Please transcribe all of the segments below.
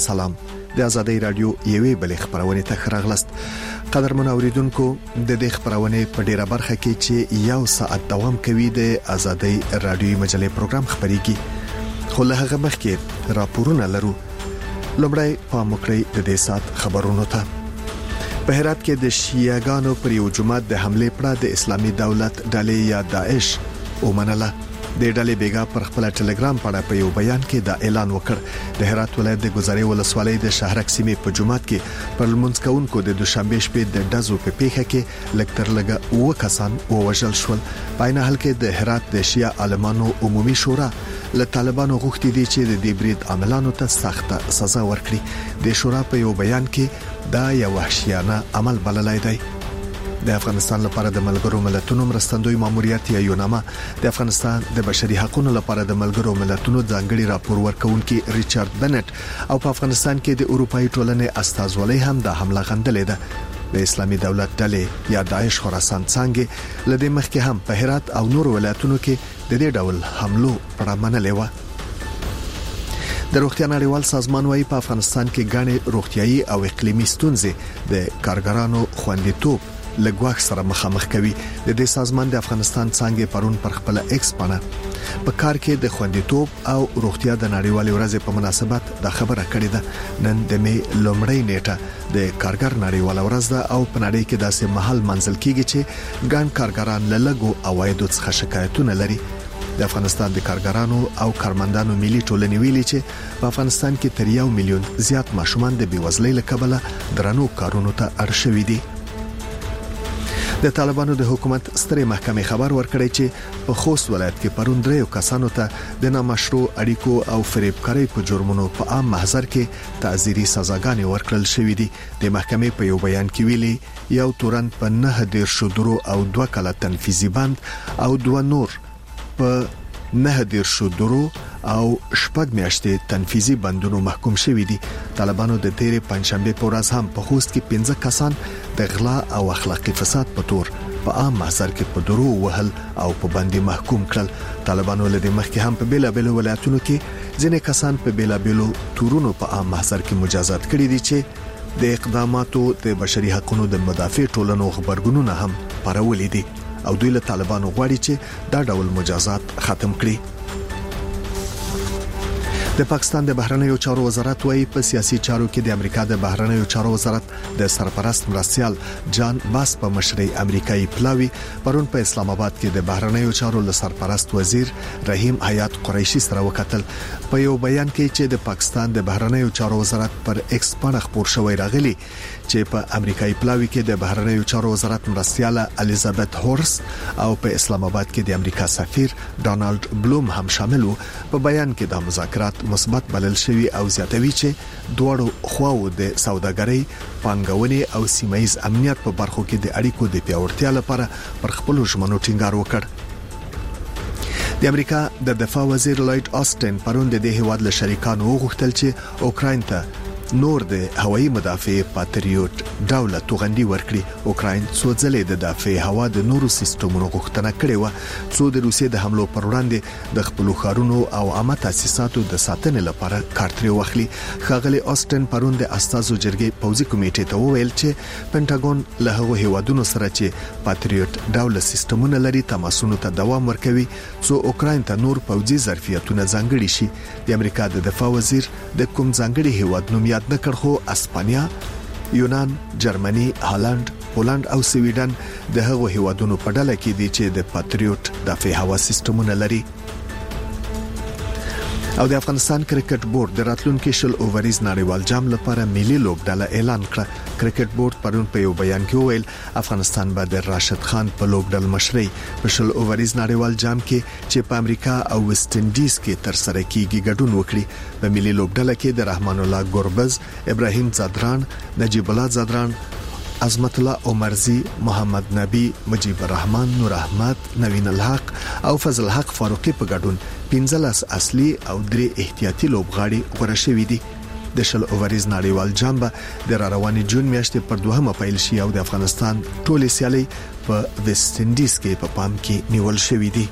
سلام. د ازادۍ رادیو یوې بلې خبرونه ته خراغلست. قدرمن اوریدونکو د دې خبرونه په ډیره برخه کې چې یو ساعت دوام کوي د ازادۍ رادیو مجلې پروګرام خبريږي. خو له هغه مخکې راپورونه لرو. لومړی په مکرې د دې ساعت خبرونو ته. په هرات کې د شیعاګانو پر یو جماعت د حمله پر د اسلامي دولت ډلې یا داعش ومنله. د ډلې بیګا پر خپل ټلګرام پاڼه په یو بیان کې دا اعلان وکړ. د هرات ولایت د گذرې ولسوالۍ د شهرک سیمې په جماعت کې پر منځکونکو د دوشنبه شپې د ډزو په پیښه کې لکتر لګه و کسان ووژل شول. پاینه حل کې د هرات د شیعه عالمانو عمومي شورا له طالبانو غوښتي دي چې د دې برید عملانو ته سخته سزا ورکړي. د شورا په یو بیان کې دا یو وحشیانه عمل بللای دی. د افغانستان لپاره د ملګرو ملتونو مرستندوی ماموریت یا یوناما د افغانستان د بشري حقوقو لپاره د ملګرو ملتونو ځانګړي راپور ورکونکي ریچارډ بنټ او په افغانستان کې د اروپאי ټولنې استازولۍ هم د حمله غندلې ده. د اسلامي دولت ډلې یا داعش خراسان څنګه لدې مخکې هم په هرات او نور ولایتونو کې د دې ډول حملو پړه منلې و. د روغتیا نړیوال سازمان وايي په افغانستان کې غاڼې روغتيایي او اقلیمي ستونزې د کارګرانو خوندیتوب لګواخ سره مخامخ کوي. د دې سازمان د افغانستان څنګه پرون پر خپل ایکس باندې په کار کې د خوندیتوب او روغتیا د نړیوالې ورځې په مناسبت د خبره کړې ده. نن د می لومړۍ نیټه د کارګر نړیواله ورځ ده او په نړۍ کې داسې محل منځل کیږي چې ګڼ کارګران له لګو اوایدو څخه شکایتونه لري. د افغانستان د کارګرانو او کارمندانو ملي ټولنې ویلي چې په افغانستان کې تر 1 میلیون زیات ماشومان د بیوزلۍ له کبله درنو کارونو ته اړ شوي دي. د طالبانو د حکومت سترې محکمې خبر ورکړی چې په خوست ولایت کې پرون 3 کسانو ته د نامشروع اړیکو او فریبکارۍ په جرمونو په عام محضر کې تعزیري سزاګانې ورکړل شوې دي. د محکمې په یو بیان کې ویلي یو تورن په 9 شودرو او 2 کاله تنفيذي بند او 2 نور په 9 شودرو او شپږ میاشتې تنفيذي بندونو محکوم شوي دي. طالبانو د تیرې پنځشنبه په ورځ هم په خوست کې 15 کسان د غلا او اخلاقی فساد په تور په عام محضر کې په درو وهل او په باندې محکوم کړل. طالبانو له دې مخکې هم په بیلابل ولایتونو کې ځینې کسان په بیلابلو تورونو په عام محضر کې مجازات کړي دي چې د اقداماتو د بشري حقوقو د مدافع ټولنو خبرګونونه هم پرولې دي او دوی له طالبانو غواړي چې دا ډول مجازات ختم کړي. د پاکستان د بهرنیو چارو وزارت وايي په سیاسي چارو کې د امریکا د بهرنیو چارو وزارت د سرپرست مرستيال جان باس په مشرۍ امریکایي پلاوی پرون په اسلام آباد کې د بهرنیو چارو له سرپرست وزیر رحیم حیات قریشي سره وکتل. په یو بیان کې چې د پاکستان د بهرنیو چارو وزارت پر ایکس باندې خبر شوی راغلی چې په امریکایي پلاوی کې د بهرنیو چارو وزارت مرستياله الیزابت هورس او په اسلام آباد کې د امریکا سفیر ډونالد بلوم هم شامل وو. په بیان کې د مذاکرات مثبت بلل شوی او زیاتوي چې دواړو خواو د سوداګرۍ، پانګونې او سیمایي امنیت په برخو کې د اړیکو د پیاوړتیا لپاره پر خپل ژمنو ټینګار وکړ. د امریکا د دفاع وزیر لوید آستن پرون د دې هیواد له شریکانو وغوښتل چې اوکراین ته نور د هوایي مدافع پاتریوټ ډول توغندي ورکړي. اوکراین څو ځلې د دفاع هوا د نورو سیستمونو غوښتنه کړې و څو د روسیې د حملو پر وړاندې د خپل خارونو او عامه تاسیساتو د ساتنې لپاره کارتري واخلي. خاغلی آستن پرون د استازو جرګې پوزي کمیټې ته وویل چې پینټاګون له هغو هیوادونو سره چې پاتریوټ ډول سیستمونه لري تماسونو ته دوام ورکوي څو اوکراین ته نور پوځي ظرفیتونه ځانګړي شي. د امریکا د دفاع وزیر د کوم ځانګړي هیواد نوم یاد نه کړ خو اسپانیا، یونان، جرمني، هالند، پولند او سویډن د هغو هیوادونو په ډله کې دي چې د پاتریوټ دفاع هوا سیستمونه لري. او د افغانستان کرکټ بورډ د راتلونکي شل اووريز نړیوال جام لپاره ملي لوبډله اعلان کړه. کرکټ بورډ پرون په یو بیان کې وویل افغانستان به د راشد خان په لوبډل مشرۍ په شل اووريز نړیوال جام کې چې په امریکا او ویسټ انډیز کې تر سره کیږي ګډون وکړي. په ملي لوبډله کې د رحمان الله ګوربز، ابراهیم زادران، نجیب الله زادران، عظمت الله عمرزی، محمد نبی، مجيب الرحمن، نور احمد، نوین الحق او فضل حق فاروقي په ګډون 15 اصلي او 3 احتیاطي لوبغاړي غوړه شوې دي. د شل اووريز نړیوال جام به د رواني جون میاشتې پر 2مه پیل شي او د افغانستان ټولې سیالۍ په ویسټ انډیز کې په پام کې نیول شوې دي.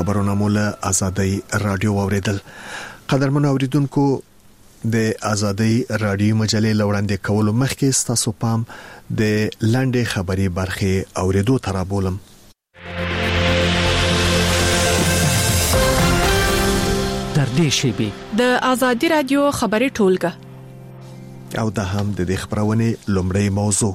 خبرونه مولا ازادي رادیو اوریدل. قدرمن اوریدونکو د ازادي رادیو مجلې لوړاندې کولو مخکې ستاسو پام د لاندې خبري برخه اوریدو ترابولم. در دې شیبي د ازادي رادیو خبري ټولګه او د هم د خبرونه لومړی موضوع.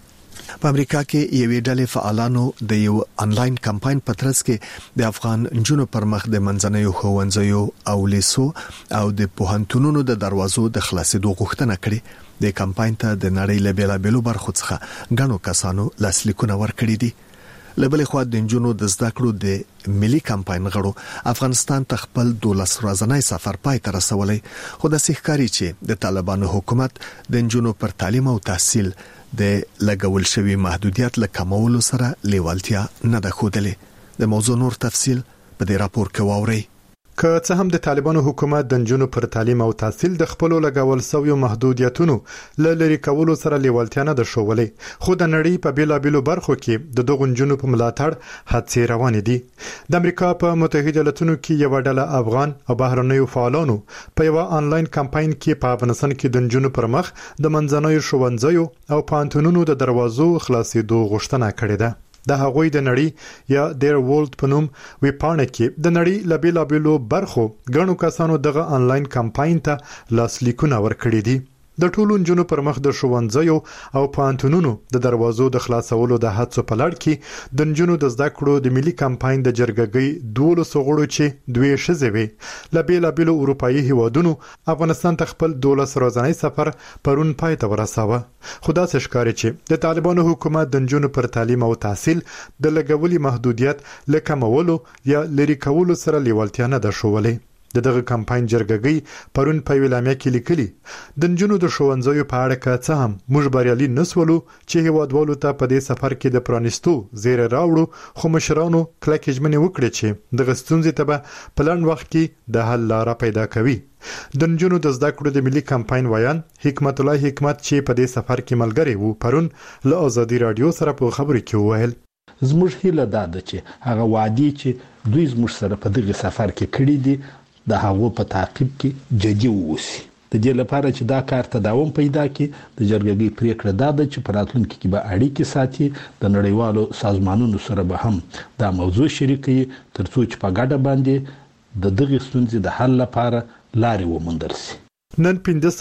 په امریکا کې یوې ډلې فعالانو د یو انلاین کمپاین په ترڅ کې د افغان جنونو پر مخ د منځنیو ښوونځیو او لیسو او د پوهنتونونو د دروازو د خلاصېدو غوښتنه کړې. د کمپاین ته د نړۍ له بیلابېلو برخو څخه غنو کسانو لاسلیکونه ورکړي دي. لبلې خو د جنونو د زده کړو د ملي کمپاین غړو افغانستان ته خپل 12 ورځنی سفر پای ته رسولي. خو د سحکاري چې د طالبانو حکومت د جنونو پر تعلیم او تحصیل د لګول شوی محدودیت لکمولو سره لیوالتیا نه ده خوده. د موضوع نور تفصیل په دې راپور کې واورئ. که څه هم د طالبانو حکومت د جنونو پر تعلیم او تحصیل د خپل لګول شوی محدودیتونو لری کولو سره لیوالتیا نه ده شولې، خو د نړۍ په بیلابېلو برخو کې د دغو جنونو په ملاتړ هڅې روانې دي. د امریکا په متحده ایالاتونو کې یو ډله افغان او بهرنیو فعالانو په یو انلاین کمپاین کې په افغانستان کې د جنونو پر مخ د منځنیو ښوونځیو او پوهنتونونو د دروازو خلاصېدو غوښتنه کړې ده. د هغوی د نړۍ یا ډیر ورلد په نوم ویبپاڼه کې د نړۍ لابیلابلو برخو غنو کسانو دغه انلاین کمپاین ته لاسلیکونه ورکړي دي. د ټولو جنونو پر مخ د ښوونځیو او پوهنتونونو د دروازو د خلاصولو د هڅو په لړ کې د جنونو د زده کړو د ملي کمپاین د جرګګۍ 12 غړو چې دوی شزوي لابیلابلو اروپאי هیوادونو افغانستان ته خپل 12 ورځنی سفر پرون پای ته ورساوه. خدا څه ښکاري چې د طالبانو حکومت د جنونو پر تعلیم او تحصیل د لګولي محدودیت لکمولو یا لری کولو سره لیوالتیا نه ده شولې. دغه کمپاین جرګګۍ پرون په ویلامه کې لیکلي د جنونو د ښوونځیو په اړه که څه هم موږ بریالي نسولو چې هیوادوالو ته په دې سفر کې د پرانیستو زیر راوړو، خو مشرانو کلکې ژمنې وکړې چې د غستونځې ته به په لنډ وخت کې د حل لاره پیدا کوي. د جنونو د زده کړو د ملي کمپاین ویان حکمت الله حکمت چې په دې سفر کې ملګری وو پرون له ازادي رادیو سره په خبرو کې وویل زموږ هیله ده چې هغه وعده چې دوی زموږ سره په دغه سفر کې کړی دي د هغو په تعقیب کې جدي ووسی. د دې لپاره چې دا کار ته دوام پیدا کړي د جرګګۍ پریکړه ده چې په راتلونکي کې به اړیکې ساتي د نړیوالو سازمانونو سره به هم دا موضوع شریکي ترڅو چې په ګډه باندې د دغه ستونزې د حل لپاره لارې وموندل شي. نن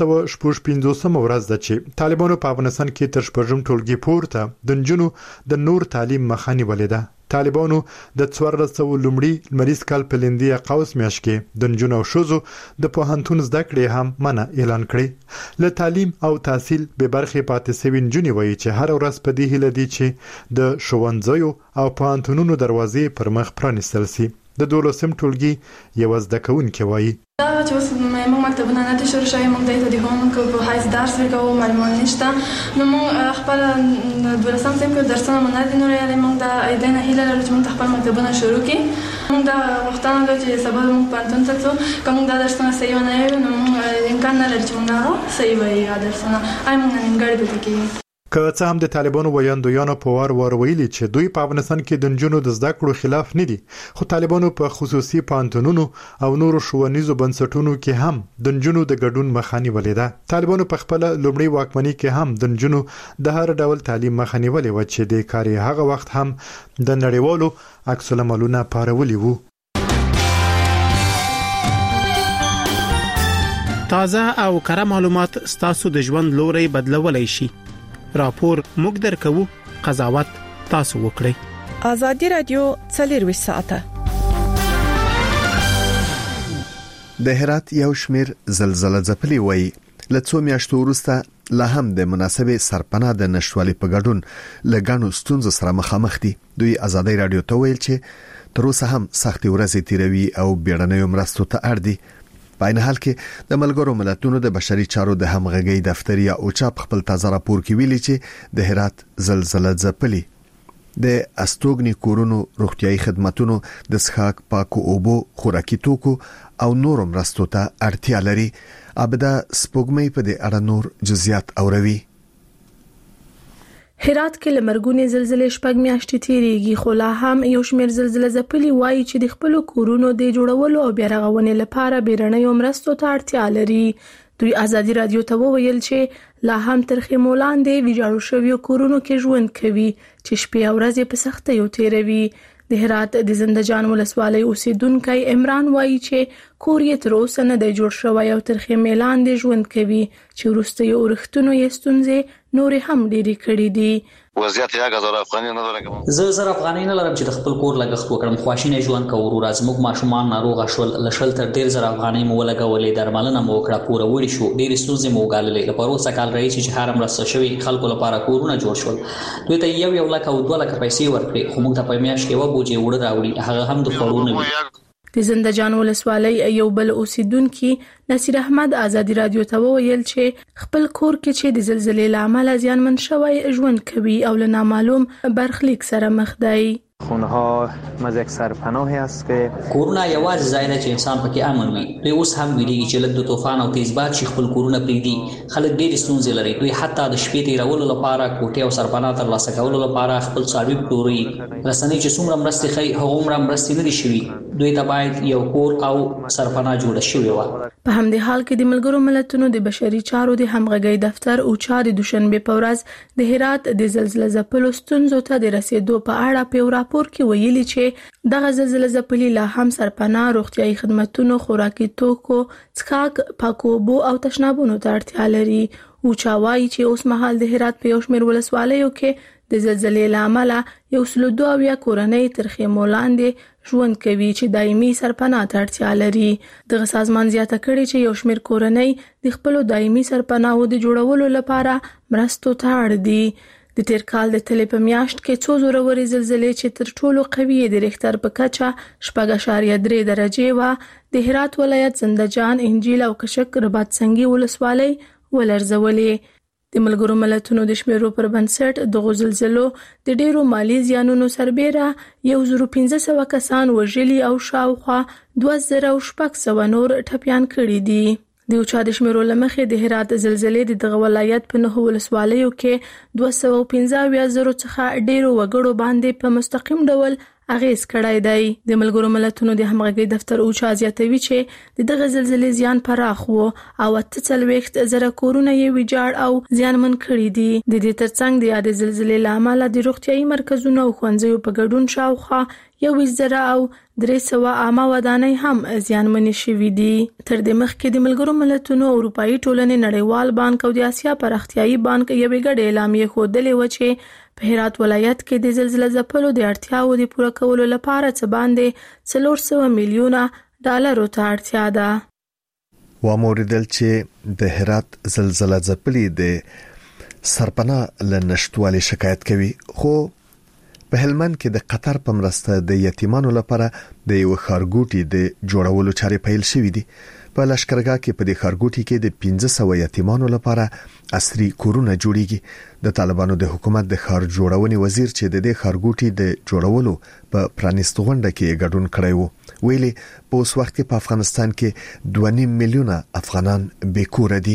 1555 ورځ ده چې طالبانو په افغانستان کې تر شپږم ټولګي پورته د جنونو د نور تعلیم مخاني ولیده. طالبانو د 1400 لومړي مریض کال په لندې قوس میاشت کې د جنونو او شوزو د پوهنتون زده کړې هم منع اعلان کړي. له تعلیم او تحصیل به برخه پاتې سوي جنونې وایي چې هر ورځ په دې هیله دي چې د ښوونځیو او پوهنتونونو دروازې پر مخ پرانیستل شي. د 12م ټولګي یو زده کوونکی وایي چې اوس موږ مکتبونه نه دي شروع شوي، موږ د هومورک په حیث درس ورکوو، معلومات نشته. نو موږ خپل 12م صنف کې درسونه مو نه دي نور یالي. موږ د ایدې نه هیله لرو چې موږ خپل مکتبونه شروع کړي. موږ دا غوښتنه لرو چې سبا موږ پوهنتون ته ځو. که موږ دا درسونه صحیح ونه وایو نو موږ امکان نه لري چې موږ هغه صحیح وایو درسونه. موږ نیمګړي پاتې کېږو. که څه هم د طالبانو ویاندویانو په وار ویلي چې دوی په افغانستان کې د جنونو د زده کړو خلاف نه دي، خو طالبانو په خصوصي پوهنتونونو او نورو ښوونیزو بنسټونو کې هم د جنونو د ګډون مخاني ولیده. طالبانو په خپل لومړی واکمنۍ کې هم د جنونو د هر ډول تعلیم مخاني ولې و چې د کاري هغه وخت هم د نړیوالو عکس العملونه پارولي وو. تازه او کره معلومات ستاسو د ژوند لوري بدلولای شي. راپور موږ درکو، قضاوت تاسو وکړئ. ازادي رادیو 24 ساعته. د هرات یو شمیر زلزلہ ځپلي وای لڅو میاشتو وروسته لا هم د مناسبه سرپناه د نشوالي په ګډون لګانو ستونزو سره مخامخ دي. دوی ازادي رادیو ته ویل چې تر اوسه هم سختي ورځې تیروي او بیړنیو مرستو ته اړ دي. په عین حال کې د ملګرو ملتونو د بشري چارو د همغږي دفتر یا اوچا خپل تازه راپور کې ویلي چې د هرات زلزلہ ځپلي د استوګنی کورونو روغتيایي خدماتونو د څښاک پاکو اوبو خوراکي توکو او نور مرستو ته اړتیا لري. ابدا سپوږمۍ په دې اړه نور جزئیات اوروي. هرات کې لمرګونې زلزلې شپږ میاشتې تیریږي، خو لا هم یو شمېر زلزله ځپلي وایي چې د خپل کورونو د جوړولو او بیا رغونې لپاره بیرنۍ مرستو ته اړتیا لري. دوی ازادي رادیو ته وویل چې لا هم تر خیمو لاندې ویجاړو شویو کورونو کې ژوند کوي چې شپې او ورځې په سختیو تیروي. د هرات د زنده جان ولسوالۍ اوسیدونکی عمران وایي چې کور یې تر اوسه نه دی جوړ شوی او تر خیمې لاندې ژوند کوي چې وروستیو اورښتونو یې ستونزې نورې هم ډېرې کړې دي. وضعیت یا غزر افغاني نه درکم زه زر افغاني نه لرم چې د خپل کور لګښت وکړم، خواشینه ژوند کوو. راز موږ ماشومان ناروغ شول، لشل تر ډیر زر افغاني مو ولګولې، درملنه مو وکړه، پوره وړي شو، ډېر ستونزې مو وګاللې. لپاره اوس کال رئیس چې هر مرسته شوی خلکو لپاره کورونه جوړ شول، دوی ته 1 لک او 2 لک پیسې ورکړي، خو موږ ته په میاشت کې و بوجي وړ راوړي، هغه هم د خورونه وي. د زنده جان ولسوالۍ یو بل اوسیدونکي نصیر احمد ازادي رادیو ته وویل چې خپل کور کې چې د زلزلې لامل زیانمن شوی ژوند کوي او له نامعلوم برخلیک سره مخ دی. خونه‌ها از یک سرپناهی است که کورونه یوازې ځای دی چې انسان پکې امن وي. دوی اوس هم ویلي چې لږ د طوفان او تیز باد چې خپل کورونه پرېږدي، خلک ډېرې ستونزې لري. دوی حتی د شپې تېرولو لپاره کوټې او سرپناه ترلاسه کولو لپاره خپل څاروي پلوري. رسنۍ چې څومره مرستې ښیي هغومره مرستې نه دي شوي. دوی ته باید یو کور او سرپناه جوړه شوې وه. په همدې حال کې د ملګرو ملتونو د بشري چارو د همغږۍ دفتر اوچا د دوشنبه په ورځ د هرات د زلزلې ځپلو ستونزو ته د رسیدو په اړه په راپور کې ویلي چې دغه زلزلې ځپلي لا هم سرپناه، روغتيایي خدماتو، خوراکي توکو، څښاک، پاکو اوبو او تشنابونو ته اړتیا لري. اوچا وایي چې اوس مهال د هرات په یو شمېر ولسوالیو کې د زلزلې لامل 102 کورنۍ تر خیمو لاندې ژوند کوي چې دایمي سرپناه ته اړتیا لري. دغه سازمان زیاته کړې چې یو شمېر کورنۍ د خپل دایمي سرپناهو د جوړولو لپاره مرستو ته اړ دي. د تیر کال د تلې په میاشت کې 2 زوروري زلزلې چې تر ټولو قوي د ریختر په کچه 4.3 درجه و د هرات ولایت زنده جان، انجیل او کشک رباط سنگي ولسوالۍ ولرزولې. د ملګرو ملتونو د شمیرو پر بنسټ د زلزلو د ډیرو مالی زیانونو سربېره 1500 کسان وژلي او شاوخوا 2600 نور ټپيان کړي دي. د اوچا د شمیرو لمخې د هرات زلزلې د دغه ولایت په 9 ولسوالیو کې 215,000 څخه ډیرو وګړو باندې په مستقیم ډول اغیز کړای دی. د ملګرو ملتونو د همغږۍ دفتر اوچا زیاتوي چې دغه زلزلې زیان پراخ وو او 43,000 کورونه یې ویجاړ او زیانمن کړي دي. د دې ترڅنګ د یاد زلزلې لامل د روغتيایي مرکزونو او ښوونځیو په ګډون شاوخوا 1,000 او 300 عامه ودانۍ هم زیانمن شوي دي. تر دې مخکې د ملګرو ملتونو، اروپאי ټولنې، نړیوال بانک او د آسیا پراختیایي بانک یوې ګډې اعلامیې ښودلې و چې په هرات ولایت کې د زلزلې ځپلو د اړتیاو د پوره کولو لپاره څه باندې 400 میلیونه ډالرو ته اړتیا ده. واموریدل چې د هرات زلزلې ځپلي د سرپناه لنشټوالي شکایت کوي، خو په هلمند کې د قطر په مرسته د یتیمانو لپاره د یو خارګوټي د جوړولو چارې پیل شوې دي. په لشکرګاه کې په دې خارګوټي کې د 500 یتیمانو لپاره عصري کورونه جوړیږي. د طالبانو د حکومت د خار جوړونې وزیر چې د دې خارګوټي د جوړولو په پرانیست غونډه کې ګډون کړی وو، ویلي په اوس وخت کې په افغانستان کې 2.5 میلیونه افغانان بیکور دي.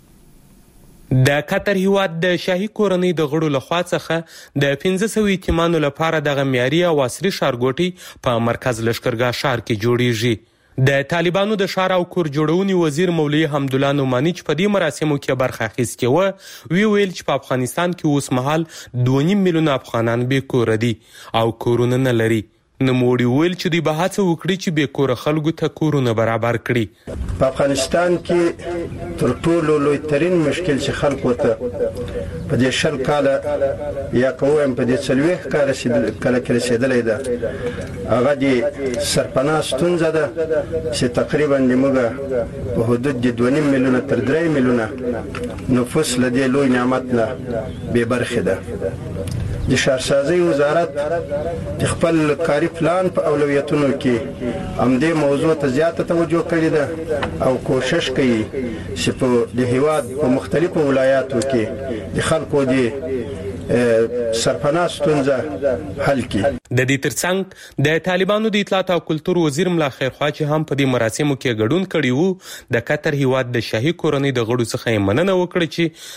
د قطر هیواد د شاهي کورنۍ د غړو لخوا څخه د 500 یتیمانو لپاره د معیاري او عصري ښارګوټي په مرکز لشکرګاه ښار کې جوړیږي. د طالبانو د ښار او کور جوړونې وزیر مولوي حمدالله نعماني چې په دې مراسمو کې برخه اخیستې و، ویل چې په افغانستان کې اوس مهال 2.5 میلیونه افغانان بیکور دي او کورونه نه لري. نوموړي ویل چې دوی به هڅه وکړي چې بیکور خلکو ته کورونه برابر کړي. په افغانستان کې تر ټولو لوی ترين مشکل چې خلکو ته په دې شل کاله یا کوم په دې 40 کاله کې رسیدلې ده، هغه دې سرپناه ستونزه ده چې تقریبا موږ په حدود 2.5 میلیونه تر 3 میلیونه نفوس لدې لوی نعمت نه به برخه ده. د شهرسازي وزارت د خپل کاري پلان په اولویتونو کې همدې موضوع ته زیاته توجه کړې ده او کوشش کوي چې په د هیواد په مختلفو ولایاتو کې د خلکو د سرپناه ستونزه حل کړي. د دې ترڅنګ د طالبانو د اطلاعات او کلتور وزیر ملا خیرخوا چې هم په دې مراسمو کې ګډون کړي وو، د قطر هیواد د شاهي کورنۍ د غړو څخه مننه وکړه چې